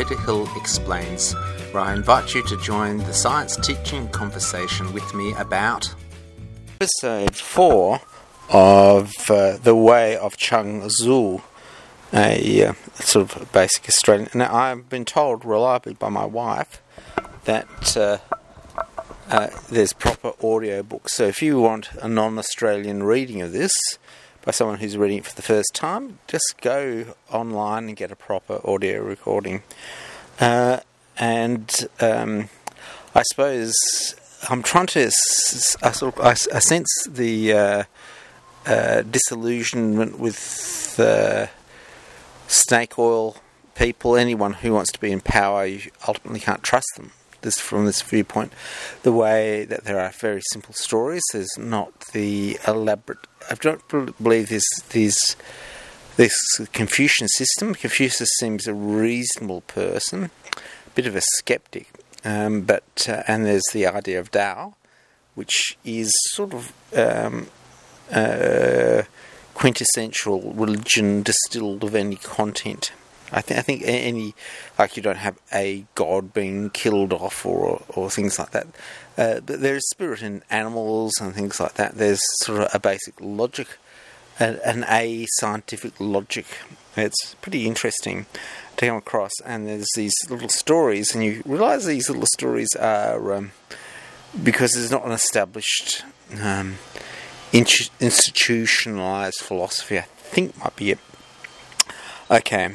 Peter Hill Explains, where I invite you to join the science teaching conversation with me about episode 4 of The Way of Chuang Tzu, a sort of basic Australian. Now, I've been told reliably by my wife that there's proper audio books. So if you want a non-Australian reading of this by someone who's reading it for the first time, just go online and get a proper audio recording. I suppose I'm trying to I sense the disillusionment with snake oil people. Anyone who wants to be in power, you ultimately can't trust them. From this viewpoint, the way that there are very simple stories, there's not the elaborate. I don't believe this Confucian system. Confucius seems a reasonable person, a bit of a skeptic, but there's the idea of Tao, which is sort of quintessential religion distilled of any content. I think any, like, you don't have a god being killed off or things like that. But there's spirit in animals and things like that. There's sort of a basic logic, a scientific logic. It's pretty interesting to come across. And there's these little stories, and you realise these little stories are because there's not an established institutionalised philosophy. I think might be it. Okay.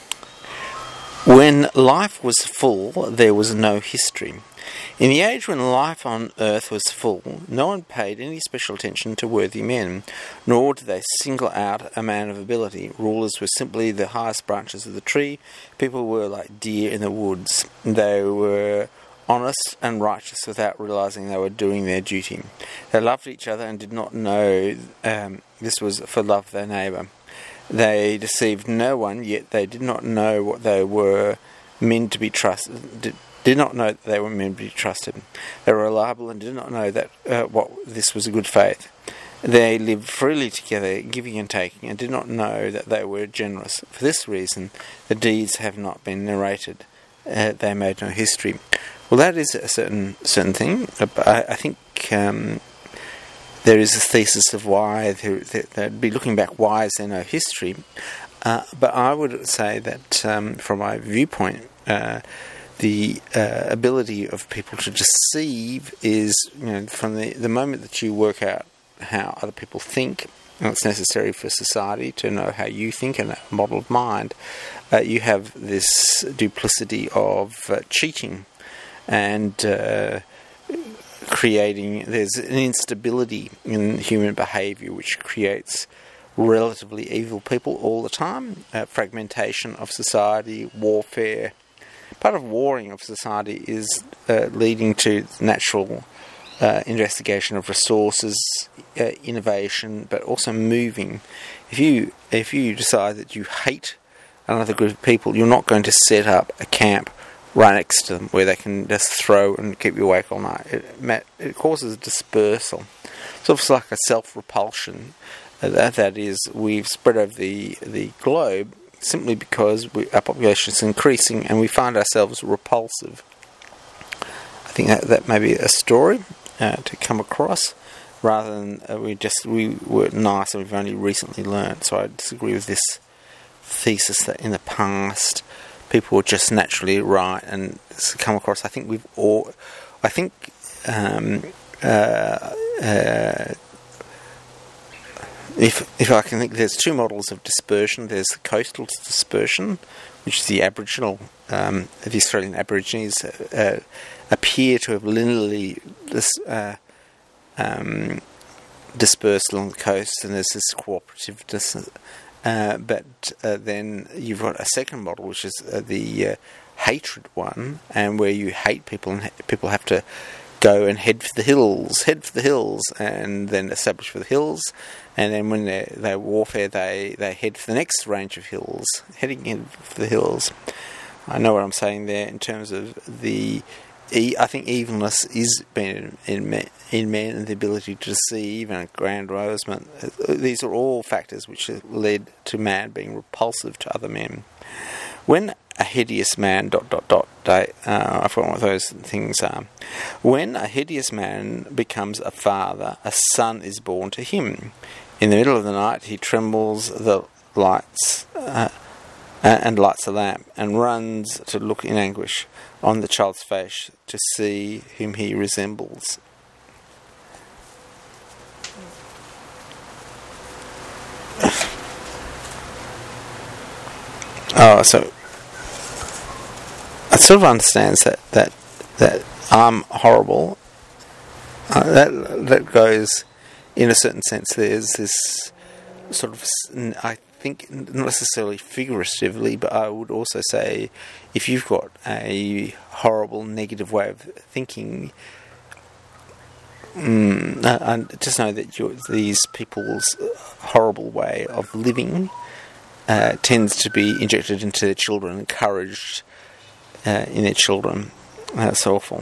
When life was full, there was no history. In the age when life on earth was full, no one paid any special attention to worthy men, nor did they single out a man of ability. Rulers were simply the highest branches of the tree. People were like deer in the woods. They were honest and righteous without realizing they were doing their duty. They loved each other and did not know this was for love of their neighbour. They deceived no one, yet they did not know what they were meant to be trusted. Did not know that they were meant to be trusted. They were reliable and did not know that this was a good faith. They lived freely together, giving and taking, and did not know that they were generous. For this reason, the deeds have not been narrated. They made no history. Well, that is a certain thing. I think. There is a thesis of why they'd be looking back. Why is there no history? But I would say that, from my viewpoint, the ability of people to deceive is, from the moment that you work out how other people think, and it's necessary for society to know how you think and a model of mind. You have this duplicity of cheating and there's an instability in human behaviour which creates relatively evil people all the time. Fragmentation of society, warfare. Part of warring of society is leading to natural investigation of resources, innovation, but also moving. If you decide that you hate another group of people, you're not going to set up a camp right next to them where they can just throw and keep you awake all night. It causes dispersal. It's almost like a self-repulsion. That is, we've spread over the globe simply because our population is increasing and we find ourselves repulsive. I think that may be a story to come across, rather than we were nice and we've only recently learned. So I disagree with this thesis that in the past people were just naturally right and come across. I think if I can think, there's two models of dispersion. There's the coastal dispersion, which is the Aboriginal, the Australian Aborigines appear to have linearly dispersed along the coast, and there's this cooperativeness. But then you've got a second model, which is the hatred one, and where you hate people, and people have to go and head for the hills, and then establish for the hills, and then when they warfare, they head for the next range of hills, heading in for the hills. I know what I'm saying there in terms of I think evilness is in men, and the ability to deceive and aggrandizement. These are all factors which have led to man being repulsive to other men. When a hideous man, ... I forgot what those things are. When a hideous man becomes a father, a son is born to him. In the middle of the night he trembles the lights and lights a lamp, and runs to look in anguish on the child's face to see whom he resembles. So it sort of understands that I'm horrible. That goes, in a certain sense. There's this sort of, I think, not necessarily figuratively, but I would also say, if you've got a horrible, negative way of thinking, I just know that these people's horrible way of living tends to be injected into their children, encouraged in their children. That's awful.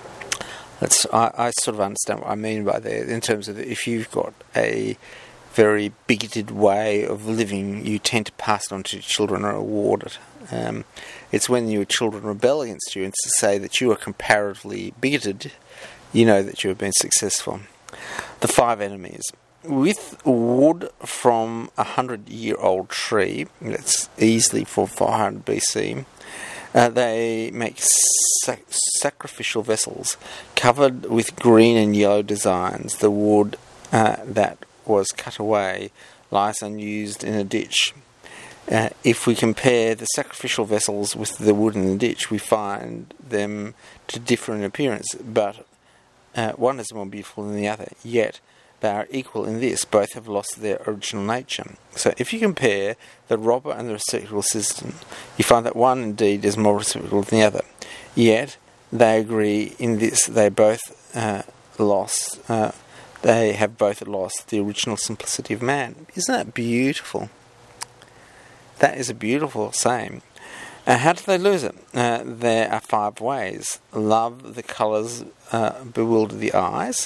I sort of understand what I mean by that, in terms of, if you've got a very bigoted way of living, you tend to pass it on to your children or reward it. It's when your children rebel against you and to say that you are comparatively bigoted, you know that you have been successful. The 5 enemies. With wood from a 100-year-old tree, that's easily for 500 BC, they make sacrificial vessels covered with green and yellow designs. The wood that was cut away lies unused in a ditch. If we compare the sacrificial vessels with the wood in the ditch, we find them to differ in appearance, but one is more beautiful than the other. Yet they are equal in this: both have lost their original nature. So if you compare the robber and the receptacle system, you find that one indeed is more reciprocal than the other. Yet they agree in this: they both lost. They have both lost the original simplicity of man. Isn't that beautiful? That is a beautiful saying. How do they lose it? There are 5 ways. Love the colours bewilder the eyes.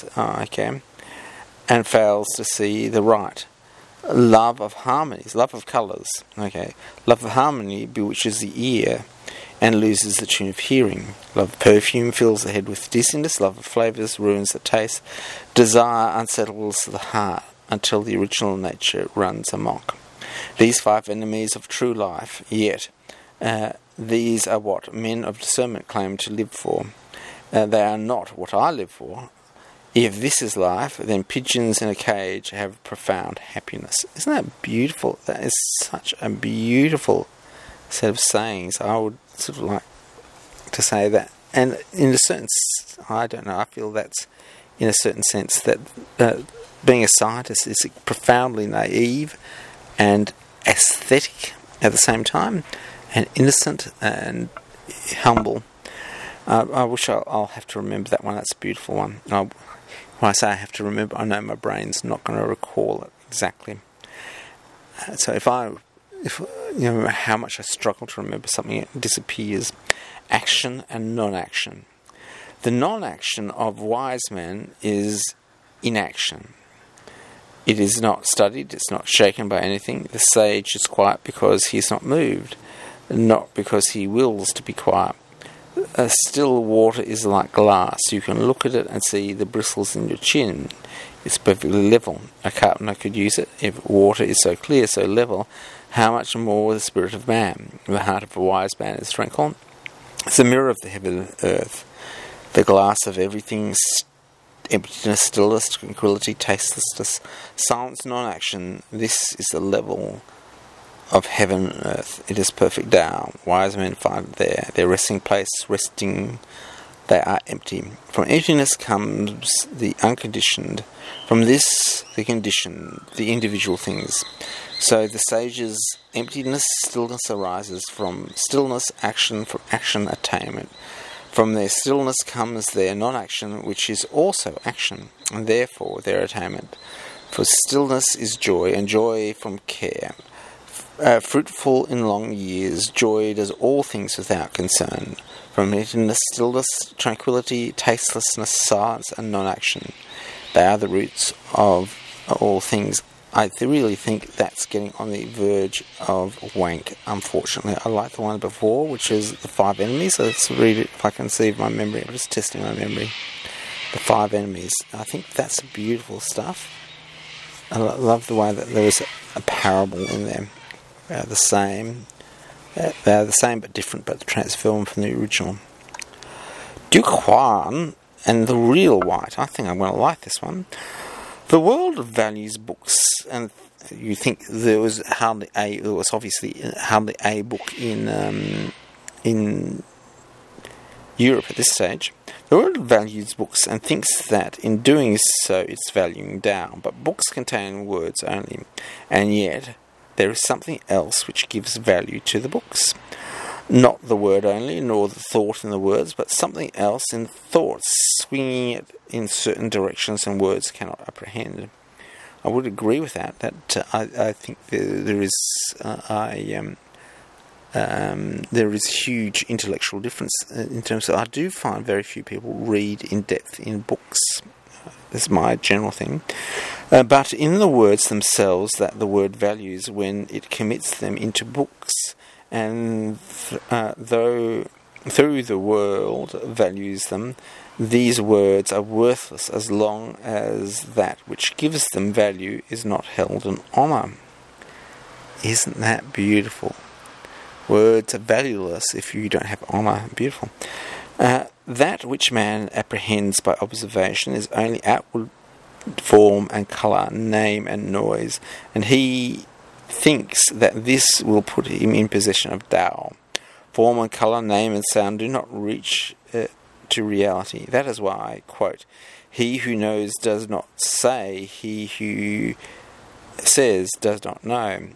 And fails to see the right. Love of harmonies, love of colours. Love of harmony bewitches the ear and loses the tune of hearing. Love of perfume fills the head with dizziness. Love of flavours ruins the taste. Desire unsettles the heart until the original nature runs amok. These 5 enemies of true life, yet these are what men of discernment claim to live for. They are not what I live for. If this is life, then pigeons in a cage have profound happiness. Isn't that beautiful? That is such a beautiful set of sayings. I would sort of like to say that. And in a certain, I don't know, I feel that's in a certain sense that being a scientist is profoundly naive and aesthetic at the same time, and innocent and humble. I wish I'll have to remember that one. That's a beautiful one. When I say I have to remember, I know my brain's not going to recall it exactly. So if you know how much I struggle to remember something, it disappears. Action and non-action. The non-action of wise men is inaction. It is not studied, it's not shaken by anything. The sage is quiet because he is not moved, not because he wills to be quiet. Still water is like glass. You can look at it and see the bristles in your chin. It's perfectly level. A carpenter could use it. If water is so clear, so level, how much more the spirit of man? The heart of a wise man is tranquil. It's the mirror of the heaven and earth, the glass of everything: emptiness, stillness, tranquility, tastelessness, silence, non-action. This is the level of heaven and earth. It is perfect Tao. Wise men find there their resting place. Resting, they are empty. From emptiness comes the unconditioned. From this, the conditioned, the individual things. So the sage's emptiness, stillness arises. From stillness, action. From action, attainment. From their stillness comes their non-action, which is also action, and therefore their attainment. For stillness is joy, and joy from care. Fruitful in long years, joy does all things without concern. From emptiness, stillness, tranquility, tastelessness, silence, and non-action. They are the roots of all things I really think that's getting on the verge of wank, unfortunately. I like the one before, which is The Five Enemies. Let's read it if I can see my memory. I'm just testing my memory. The Five Enemies. I think that's beautiful stuff. I love the way that there was a parable in there. They're the same but different, but transformed from the original. Duke Huan and the Real White. I think I'm going to like this one. The world values books, and you think there was obviously hardly a book in Europe at this stage. The world values books and thinks that in doing so it's valuing down, but books contain words only, and yet there is something else which gives value to the books. Not the word only, nor the thought in the words, but something else in thoughts, swinging it in certain directions and words cannot apprehend. I would agree with that. I think there is huge intellectual difference in terms of. I do find very few people read in depth in books. That's my general thing. But in the words themselves, that the word values when it commits them into books. And though through the world values them, these words are worthless as long as that which gives them value is not held in honour. Isn't that beautiful? Words are valueless if you don't have honour. Beautiful. That which man apprehends by observation is only outward form and colour, name and noise, and he thinks that this will put him in possession of Tao. Form and colour, name and sound do not reach to reality. That is why I quote, "He who knows does not say, he who says does not know."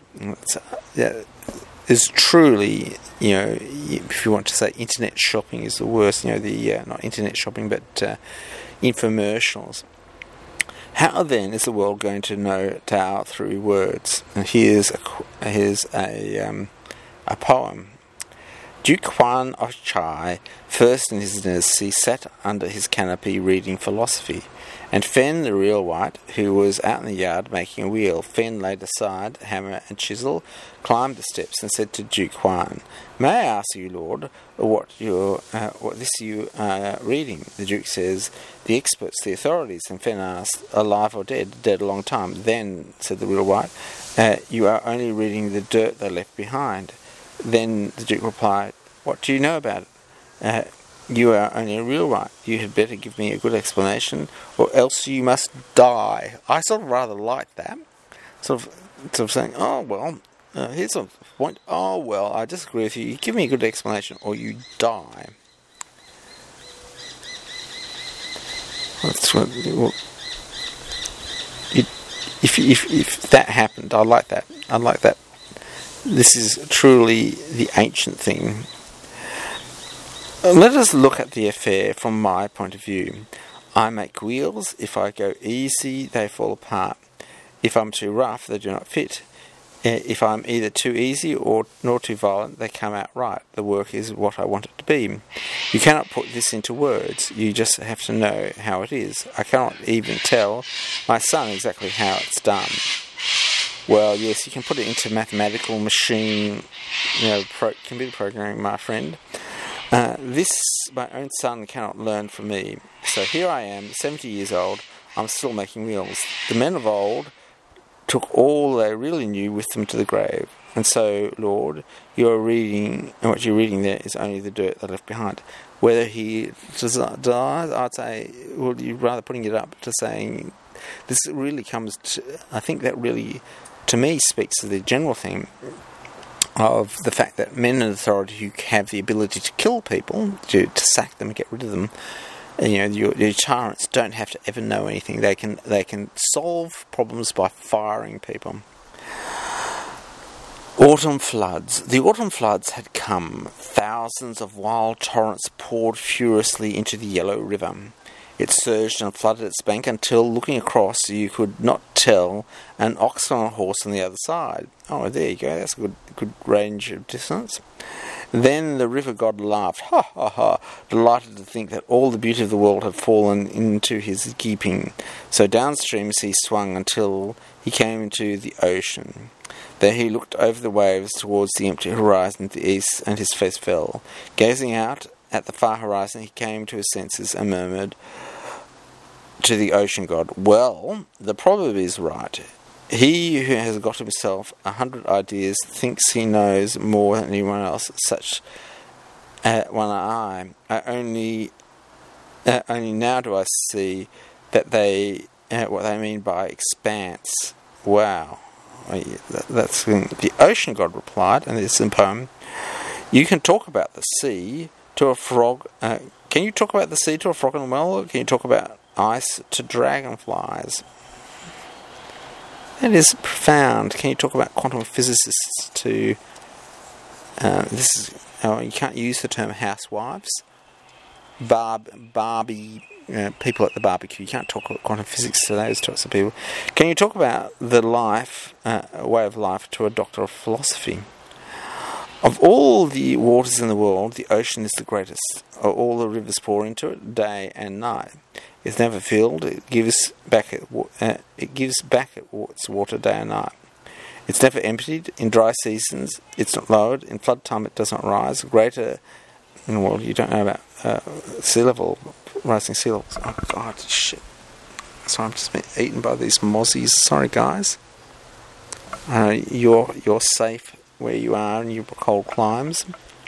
It's truly, if you want to say internet shopping is the worst, not internet shopping but infomercials. How then is the world going to know Tao through words? And here's a poem. Duke Huan of Chai, first in his dynasty, sat under his canopy reading philosophy, and Fen, the Real White, who was out in the yard making a wheel, Fen laid aside hammer and chisel, climbed the steps, and said to Duke Huan, "May I ask you, Lord, what this you are reading?" The Duke says, "The experts, the authorities." And Fen asked, "Alive or dead?" "Dead a long time." "Then," said the Real White, "you are only reading the dirt they left behind." Then the Duke replied, "What do you know about it?" "You are only a Real White. You had better give me a good explanation, or else you must die." I sort of rather like that. Sort of saying, "Oh, well, here's a point. Oh, well, I disagree with you. You give me a good explanation, or you die." That's what. If that happened, I like that. I like that. This is truly the ancient thing. Let us look at the affair from my point of view. I make wheels. If I go easy, they fall apart. If I'm too rough, they do not fit. If I'm either too easy nor too violent, they come out right. The work is what I want it to be. You cannot put this into words. You just have to know how it is. I cannot even tell my son exactly how it's done. Well, yes, you can put it into mathematical machine, computer programming, my friend. This my own son cannot learn from me. So here I am, 70 years old, I'm still making wheels. The men of old took all they really knew with them to the grave. And so, Lord, you're reading, and what you're reading there is only the dirt they left behind. Whether he dies, I'd say, well, you're rather putting it up to saying, this really comes to, I think that really, to me, speaks to the general thing of the fact that men in authority who have the ability to kill people, to sack them and get rid of them, your tyrants don't have to ever know anything. They can solve problems by firing people. Autumn floods. The autumn floods had come. Thousands of wild torrents poured furiously into the Yellow River. It surged and flooded its bank until, looking across, you could not tell an ox on a horse on the other side. Oh, there you go. That's a good range of distance. Then the river god laughed, ha ha ha, delighted to think that all the beauty of the world had fallen into his keeping. So downstream he swung until he came into the ocean. There he looked over the waves towards the empty horizon to the east, and his face fell. Gazing out at the far horizon, he came to his senses and murmured to the ocean god, "Well, the proverb is right. He who has got himself 100 ideas thinks he knows more than anyone else. Such one I. Only now do I see that what they mean by expanse." Wow. That's the ocean god replied, and this is a poem. "You can talk about the sea to a frog. Can you talk about the sea to a frog in a well? Or can you talk about ice to dragonflies?" That is profound. Can you talk about quantum physicists to... you can't use the term housewives. Barbie... people at the barbecue. You can't talk about quantum physics to those types of people. Can you talk about the way of life to a doctor of philosophy? Of all the waters in the world, the ocean is the greatest. All the rivers pour into it day and night. It's never filled. It gives back its water day and night. It's never emptied. In dry seasons, it's not lowered. In flood time, it does not rise. Greater in the world, you don't know about sea level, rising sea levels. Oh God, shit! So I'm just been eaten by these mozzies. Sorry, guys. You're safe where you are in your cold climes.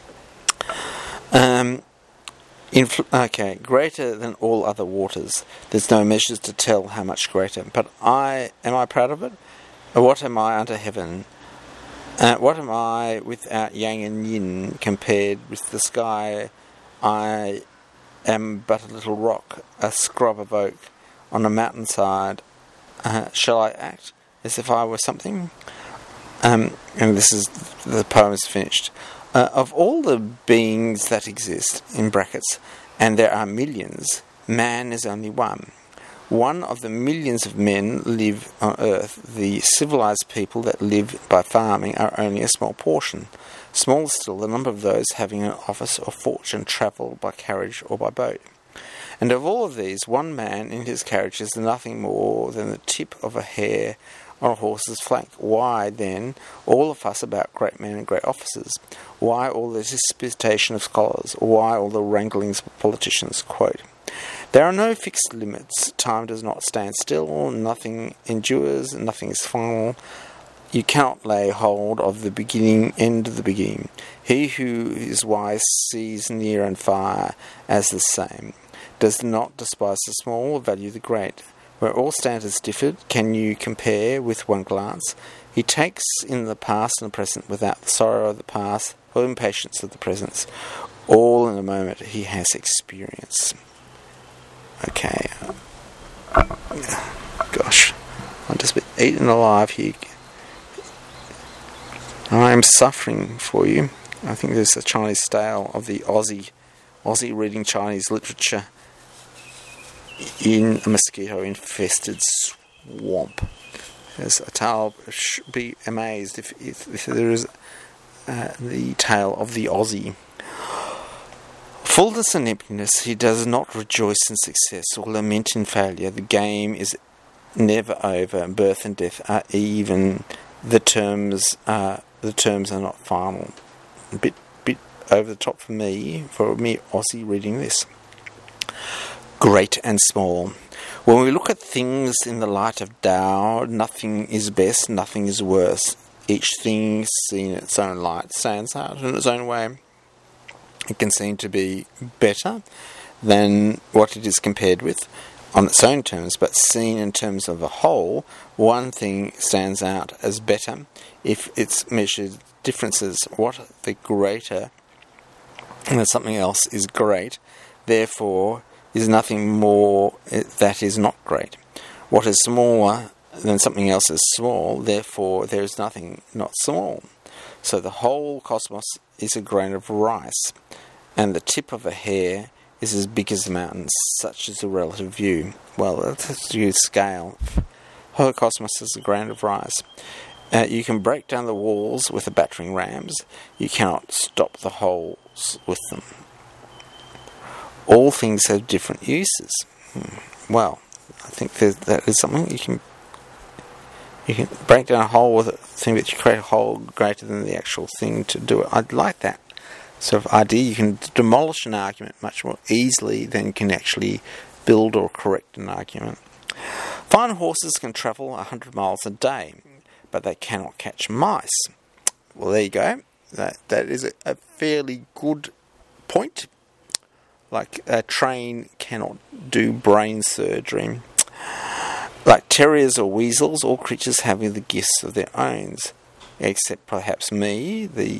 Greater than all other waters. There's no measures to tell how much greater. But am I proud of it? What am I under heaven? What am I without yang and yin compared with the sky? I am but a little rock, a scrub of oak on a mountainside. Shall I act as if I were something? And this is the poem is finished. Of all the beings that exist, in brackets, and there are millions, man is only one. One of the millions of men live on earth. The civilized people that live by farming are only a small portion. Smaller still, the number of those having an office or fortune travel by carriage or by boat. And of all of these, one man in his carriage is nothing more than the tip of a hair on a horse's flank. Why, then, all the fuss about great men and great officers? Why all the disputation of scholars? Why all the wranglings of politicians? Quote, "There are no fixed limits. Time does not stand still. Nothing endures. Nothing is final. You cannot lay hold of the end of the beginning. He who is wise sees near and far as the same. Does not despise the small or value the great. Where all standards differed, can you compare with one glance? He takes in the past and the present without the sorrow of the past or impatience of the present. All in a moment he has experience." Okay. Gosh. I've just been eaten alive here. I am suffering for you. I think there's a Chinese tale of the Aussie reading Chinese literature in a mosquito-infested swamp. There's a tale. Be amazed if there is the tale of the Aussie. Fullness and emptiness, he does not rejoice in success or lament in failure. The game is never over. Birth and death are even. The terms are not final. A bit over the top for me Aussie reading this. Great and small. When we look at things in the light of Tao, nothing is best, nothing is worse. Each thing seen in its own light stands out in its own way. It can seem to be better than what it is compared with on its own terms, but seen in terms of a whole, one thing stands out as better if it's measured differences. What the greater than something else is great, therefore is nothing more that is not great. What is smaller than something else is small, therefore there is nothing not small. So the whole cosmos is a grain of rice, and the tip of a hair is as big as the mountains. Such is the relative view. Well, let's use scale. The whole cosmos is a grain of rice. You can break down the walls with the battering rams. You cannot stop the holes with them. All things have different uses. Well, I think that is something you can break down a hole with a thing that you create a hole greater than the actual thing to do it. I'd like that sort of idea. You can demolish an argument much more easily than you can actually build or correct an argument. Fine horses can travel 100 miles a day, but they cannot catch mice. Well, there you go. That is a fairly good point. Like a train cannot do brain surgery. Like terriers or weasels, all creatures having the gifts of their own, except perhaps me, the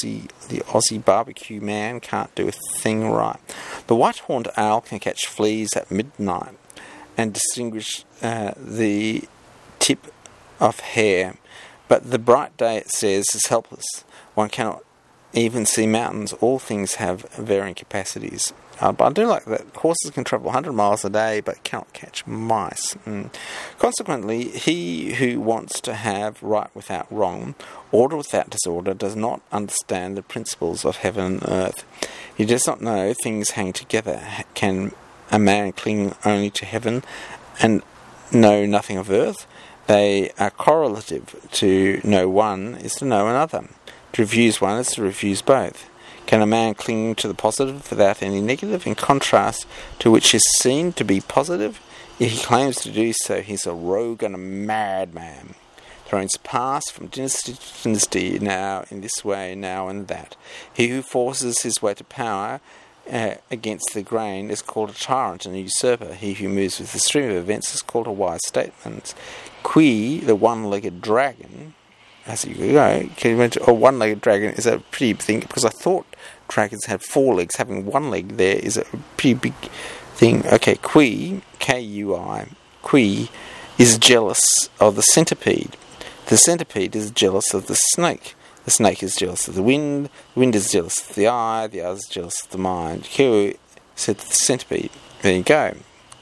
Aussie barbecue man, can't do a thing right. The white-horned owl can catch fleas at midnight and distinguish the tip of hair, but the bright day, it says, is helpless. One cannot even see mountains. All things have varying capacities. But I do like that horses can travel 100 miles a day but cannot catch mice. Consequently, he who wants to have right without wrong, order without disorder, does not understand the principles of heaven and earth. He does not know things hang together. Can a man cling only to heaven and know nothing of earth? They are correlative. To know one is to know another. To refuse one is to refuse both. Can a man cling to the positive without any negative, in contrast to which is seen to be positive? If he claims to do so, he's a rogue and a madman. Thrones pass from dynasty to dynasty, now in this way, now in that. He who forces his way to power against the grain is called a tyrant and a usurper. He who moves with the stream of events is called a wise statesman. Qui, the one-legged dragon, as you go, a one-legged dragon is a pretty big thing, because I thought dragons had 4 legs. Having one leg there is a pretty big thing. Okay, Qui, K-U-I, Qui is jealous of the centipede. The centipede is jealous of the snake. The snake is jealous of the wind is jealous of the eye is jealous of the mind. Qui said to the centipede. There you go.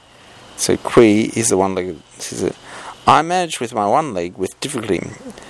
So Qui is the one-legged. I manage with my one leg with difficulty.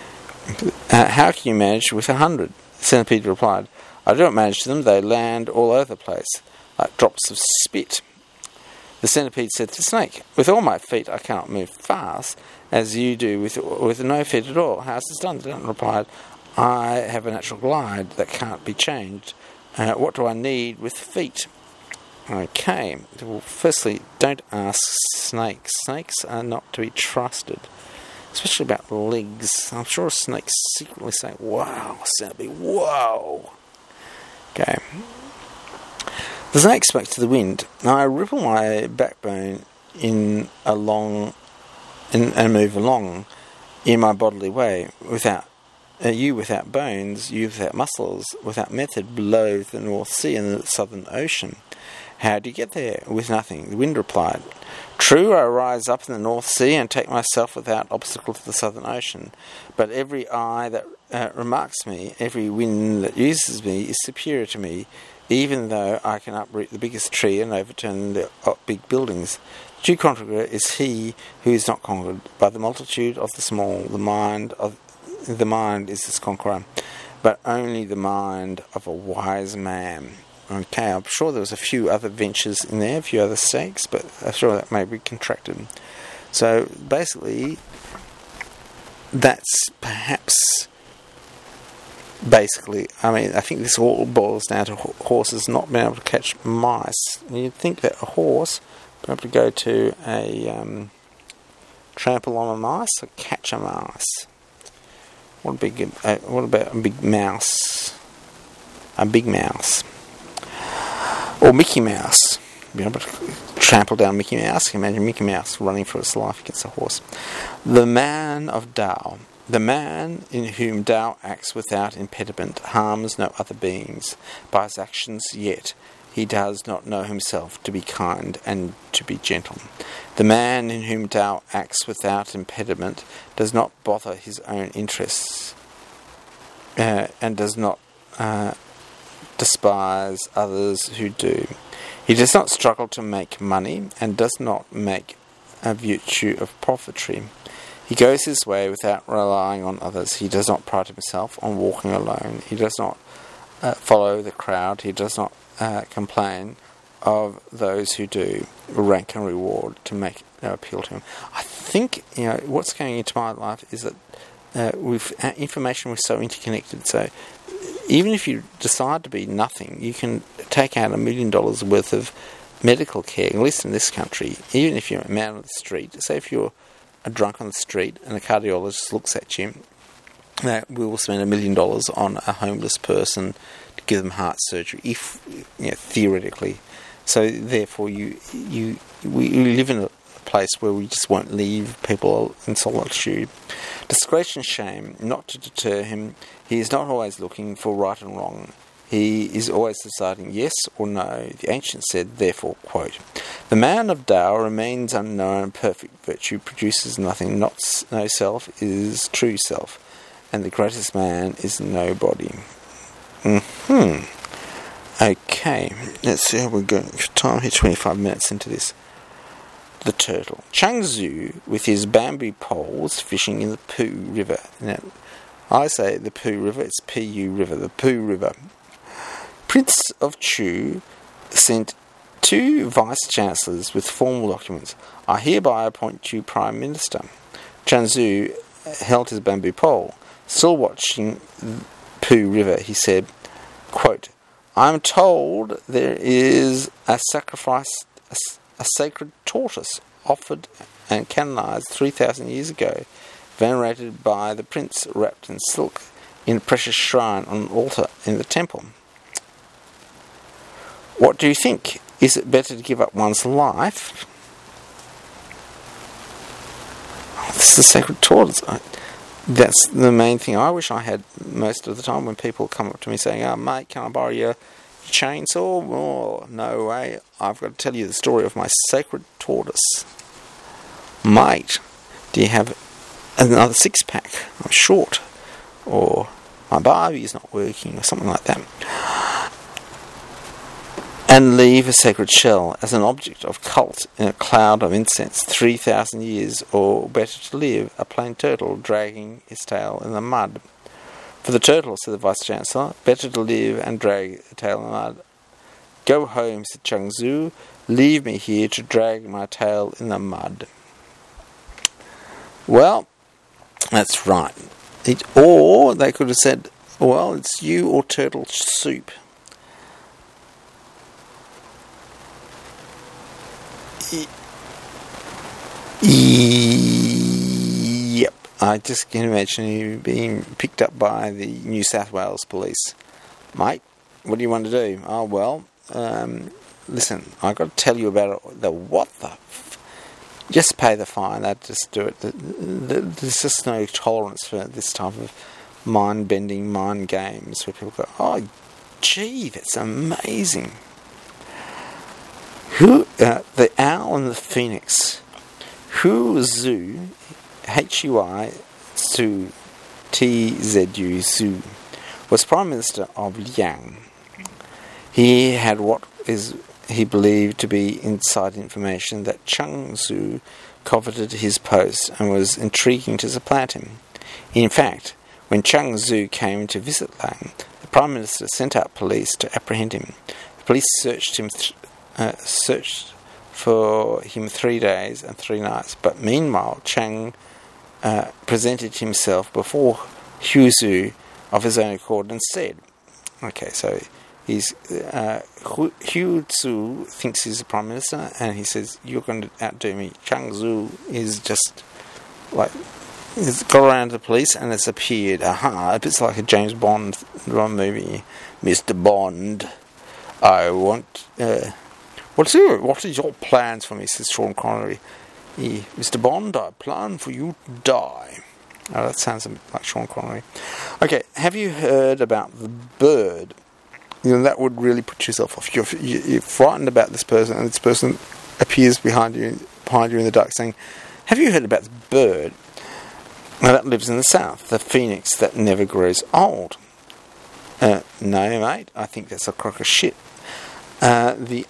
How can you manage with 100? The centipede replied, I do not manage them, they land all over the place, like drops of spit. The centipede said to the snake, with all my feet I cannot move fast, as you do with no feet at all. How is this done? The snake replied, I have a natural glide that can't be changed. What do I need with feet? Okay, well, firstly, don't ask snakes. Snakes are not to be trusted. Especially about legs. I'm sure snakes secretly say, wow, centipede, whoa. Okay. The snake spoke to the wind. I ripple my backbone and move along in my bodily way. You without bones, you without muscles, without method, below the North Sea and the Southern Ocean. How do you get there? With nothing. The wind replied, True, I rise up in the North Sea and take myself without obstacle to the Southern Ocean. But every eye that remarks me, every wind that uses me, is superior to me, even though I can uproot the biggest tree and overturn the big buildings. The true conqueror is he who is not conquered by the multitude of the small. The mind is his conqueror, but only the mind of a wise man. Okay, I'm sure there was a few other ventures in there, a few other stakes, but I'm sure that may be contracted. So basically, that's perhaps I think this all boils down to horses not being able to catch mice. And you'd think that a horse would be able to go to a trample on a mice or catch a mouse. What about a big mouse? A big mouse. Or Mickey Mouse. Be able to trample down Mickey Mouse. Can you imagine Mickey Mouse running for his life against a horse? The man of Tao. The man in whom Tao acts without impediment harms no other beings by his actions, yet he does not know himself to be kind and to be gentle. The man in whom Tao acts without impediment does not bother his own interests and does not despise others who do. He does not struggle to make money and does not make a virtue of profitry. He goes his way without relying on others. He does not pride himself on walking alone. He does not follow the crowd. He does not complain of those who do, rank and reward to make appeal to him. I think what's going into my life is that with information, we're so interconnected. So even if you decide to be nothing, you can take out $1 million worth of medical care. At least in this country, even if you're a man on the street, say if you're a drunk on the street and a cardiologist looks at you, we will spend $1 million on a homeless person to give them heart surgery, if theoretically. So therefore, we live in a place where we just won't leave people in solitude. Disgrace and shame, not to deter him. He is not always looking for right and wrong. He is always deciding yes or no. The ancients said, therefore, quote, "The man of Tao remains unknown. Perfect virtue produces nothing. No self is true self. And the greatest man is nobody." Okay, let's see how we're going for time here, 25 minutes into this. The turtle. Chuang Tzu, with his bamboo poles, fishing in the Pu River. Now, I say the Pu River, it's Pu River, the Pu River. Prince of Chu sent 2 vice-chancellors with formal documents. "I hereby appoint you Prime Minister." Chuang Tzu held his bamboo pole. Still watching Pu River, he said, quote, "I am told there is a sacrifice, a sacred tortoise offered and canonized 3,000 years ago, venerated by the prince wrapped in silk in a precious shrine on an altar in the temple. What do you think? Is it better to give up one's life?" Oh, this is a sacred tortoise. That's the main thing I wish I had most of the time when people come up to me saying, "Oh, mate, can I borrow your chainsaw?" Oh, no way. I've got to tell you the story of my sacred tortoise. "Mate, do you have another 6-pack? I'm short." Or, "My Barbie's not working," or something like that. And leave a sacred shell as an object of cult in a cloud of incense 3,000 years, or better to live a plain turtle dragging his tail in the mud. "For the turtle," said the Vice-Chancellor, "better to live and drag the tail in the mud." "Go home," said Chuang Tzu, "leave me here to drag my tail in the mud." Well, that's right. Or they could have said, "Well, it's you or turtle soup." Yep, I just can imagine you being picked up by the New South Wales police. "Mate, what do you want to do?" "Oh, well, listen, I've got to tell you about it." Just pay the fine, that just do it. There's just no tolerance for this type of mind-bending mind games where people go, "Oh, gee, that's amazing." The owl and the phoenix. Hu Zhu, Hui Tzu, Zhu, was Prime Minister of Liang. He had what he believed to be inside information that Chuang Tzu coveted his post and was intriguing to supplant him. In fact, when Chuang Tzu came to visit Liang, the Prime Minister sent out police to apprehend him. The police searched for him 3 days and 3 nights, but meanwhile Chang presented himself before Hu Tzu of his own accord and said, okay, so Hu Tzu thinks he's the Prime Minister and he says, "You're going to outdo me." Chuang Tzu is just like, he's got around to the police and it's appeared, it's like a James Bond movie. "Mr. Bond, I want... What is your plans for me?" says Sean Connery. "Mr. Bond, I plan for you to die." Oh, that sounds a bit like Sean Connery. Okay, have you heard about the bird? That would really put yourself off. You're frightened about this person, and this person appears behind you in the dark saying, "Have you heard about the bird? Now, that lives in the south, the phoenix that never grows old." No, mate, I think that's a crock of shit. The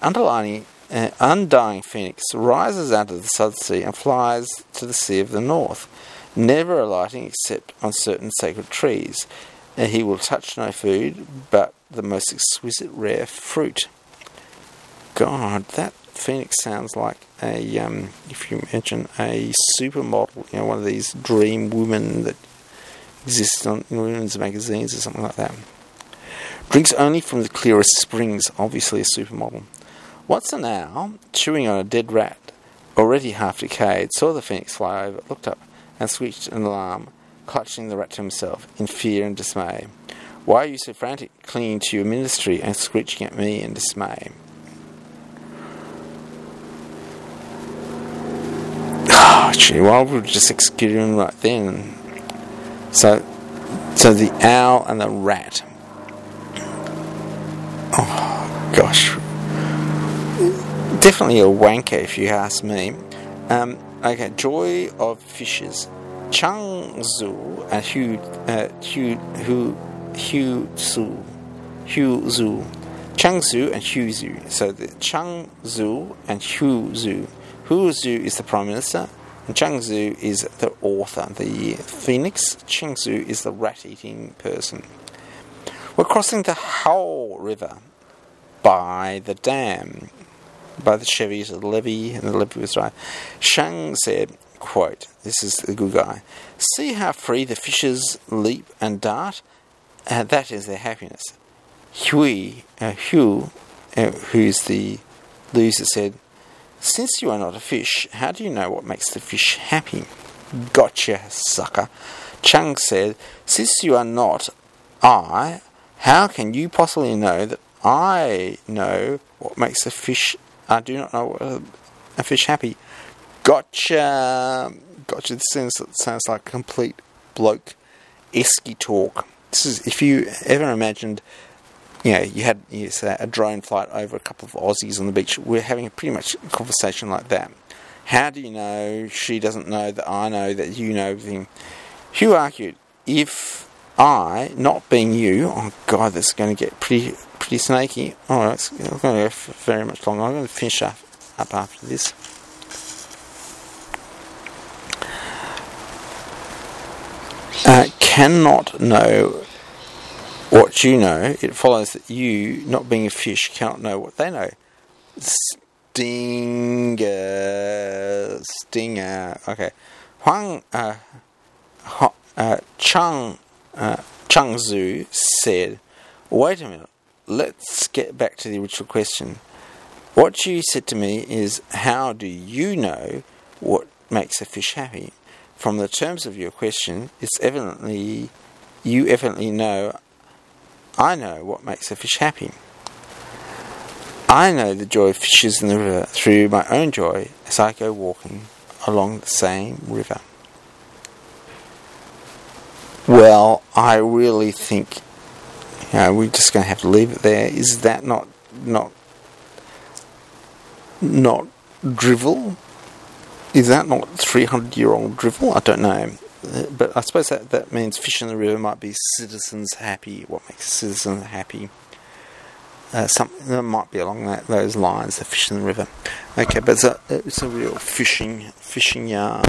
undying phoenix rises out of the South Sea and flies to the sea of the north. never alighting except on certain sacred trees. And he will touch no food but the most exquisite rare fruit. God, that phoenix sounds like a, if you imagine a supermodel, one of these dream women that exists in women's magazines or something like that. Drinks only from the clearest springs, obviously a supermodel. Once an owl, chewing on a dead rat, already half decayed, saw the phoenix fly over, looked up, and screeched an alarm, clutching the rat to himself, in fear and dismay. Why are you so frantic, clinging to your ministry and screeching at me in dismay? Oh, gee, well, we just executed him right then. So the owl and the rat. Oh, gosh. Definitely a wanker, if you ask me. Okay, Joy of Fishes. Chang Zhu and Hu Zhu. Chang Zhu and Hu Zhu. So the Chang Zhu and Hu Zhu. Hu Zhu is the Prime Minister, and Chang Zhu is the author, the phoenix. Chang Zhu is the rat-eating person. We're crossing the Hao River by the dam, by the Chevy to the levee, and the levee was right. Shang said, quote, this is the good guy, see how free the fishes leap and dart? That is their happiness. Hu, who's the loser, said, since you are not a fish, how do you know what makes the fish happy? Gotcha, sucker. Chang said, since you are not I, how can you possibly know that I know what makes a fish, I do not know what a fish happy? Gotcha. Gotcha. This sounds like complete bloke esky talk. This is, if you ever imagined, you had say, a drone flight over a couple of Aussies on the beach. We're having pretty much a conversation like that. How do you know she doesn't know that I know that you know everything? Hugh argued, if I, not being you, oh God, this is going to get pretty snaky. Oh, it's going to go very much longer. I'm going to finish up after this. Cannot know what you know, it follows that you, not being a fish, cannot know what they know. Stinger. Okay. Chang Zhu said, wait a minute, let's get back to the original question. What you said to me is, how do you know what makes a fish happy? From the terms of your question, you evidently know I know what makes a fish happy. I know the joy of fishes in the river through my own joy as I go walking along the same river. Well, I really think we're just going to have to leave it there. Is that not drivel? Is that not 300-year-old drivel? I don't know. But I suppose that means fish in the river might be citizens happy. What makes a citizen happy? Something that might be along those lines, the fish in the river. Okay, but it's a real fishing yarn.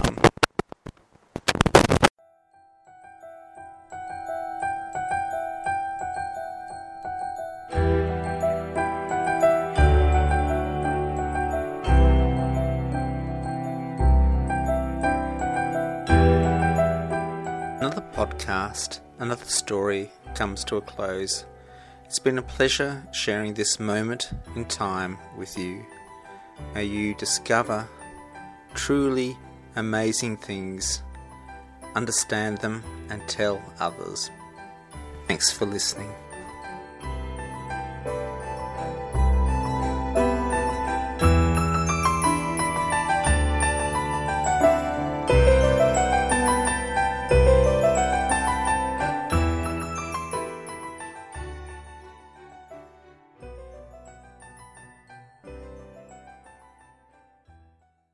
Another podcast, another story comes to a close. It's been a pleasure sharing this moment in time with you. May you discover truly amazing things, understand them, and tell others. Thanks for listening.